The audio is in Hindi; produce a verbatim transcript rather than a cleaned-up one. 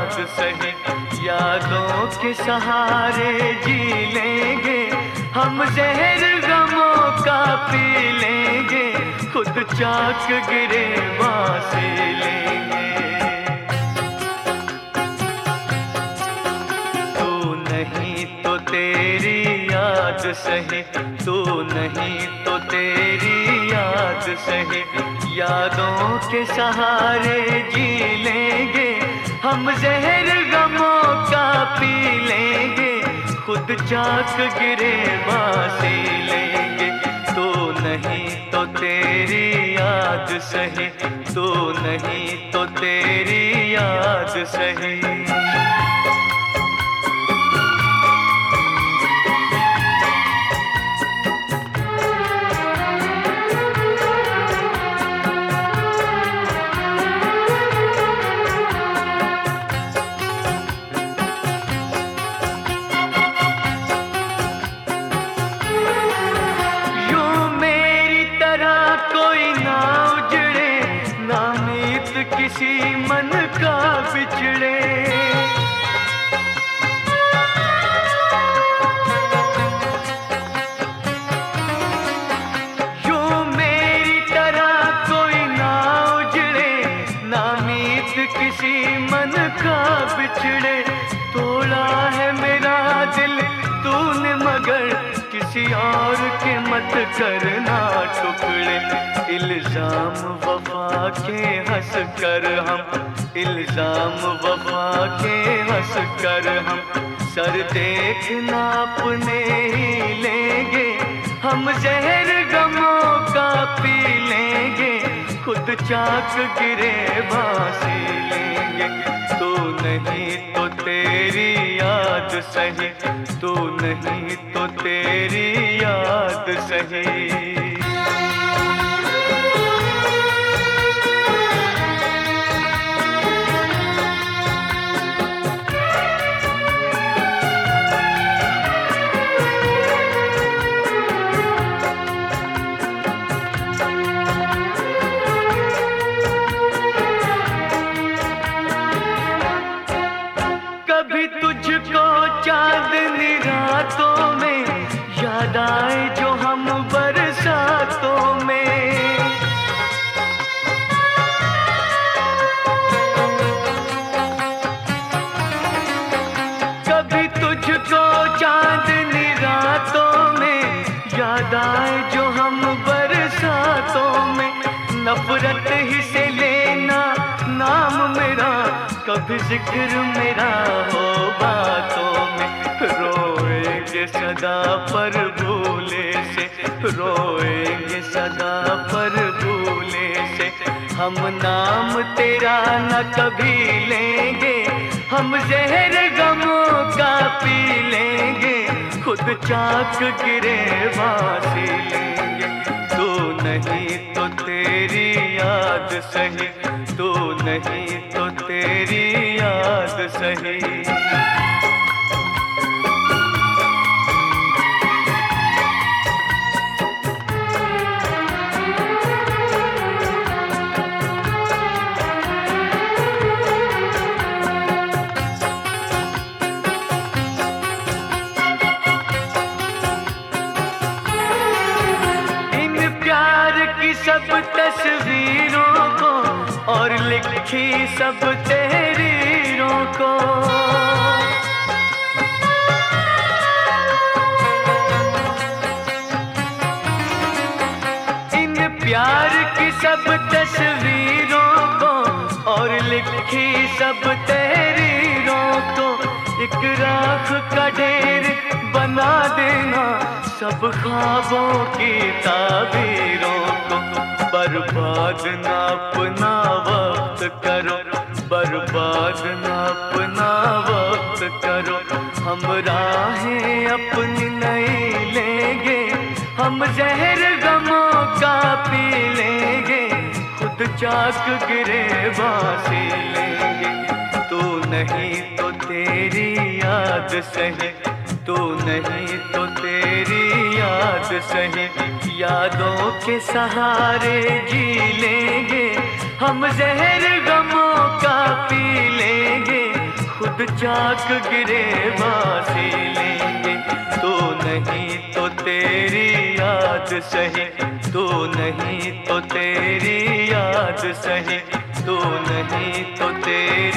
याद सही, यादों के सहारे जी लेंगे हम, जहर गमों का पी लेंगे, खुद चाक गिरेबां से लेंगे। तू नहीं तो तेरी याद सही, तू नहीं तो तेरी याद सही, यादों के सहारे जी लेंगे हम, जहर गमों का पी लेंगे, खुद चाक गिरेबां से लेंगे। तो नहीं तो तेरी याद सही, तो नहीं तो तेरी याद सही। किसी मन का बिछड़े, यूं मेरी तरह कोई ना उजड़े, नामीत किसी मन का बिछड़े। तोड़ा है मेरा दिल तूने मगर, किसी और के मत करना टुकड़े। इल्जाम वफा के हंस कर हम, इल्जाम वफा के हंस कर हम, सर देखना अपने ही लेंगे हम, जहर गमों का पी लेंगे, खुद चाक गिरेबां से लेंगे। तो नहीं तो तेरी याद सही, तो नहीं तो तेरी याद सही। कभी तुझको चांदनी रातों में याद आए जो हम बरसातों में, कभी तुझको चांदनी रातों में याद आए जो हम बरसातों में। नफरत ही से लेना नाम मेरा, कभी जिक्र मेरा हो बातों में। रोएंगे सदा पर भूले से, रोएंगे सदा पर भूले से, हम नाम तेरा न कभी लेंगे, हम जहर गमों का पी लेंगे, खुद चाक गिरेबां से लेंगे। तो नहीं तो तेरी याद सही, तो नहीं तो तेरी याद सही। सब तस्वीरों को और लिखी सब तहरीरों को, इन प्यार की सब तस्वीरों को और लिखी सब तहरीरों को, एक राख का ढेर बना देना सब ख्वाबों की ताबीरों को। बर्बाद ना अपना वक्त करो, बर्बाद ना अपना वक्त करो, हम राहें अपनी नई लेंगे, हम जहर गमों का पी लेंगे, खुद चाक गिरेबां से लेंगे। तो नहीं तो तेरी याद सही, तो नहीं तो तेरी याद सही, यादों के सहारे जी लेंगे हम, जहर गमों का पी लेंगे, चाक गिरे बासी लेंगे। तू नहीं तो तेरी याद सही, तू नहीं तो तेरी याद सही, तू नहीं तो तेरी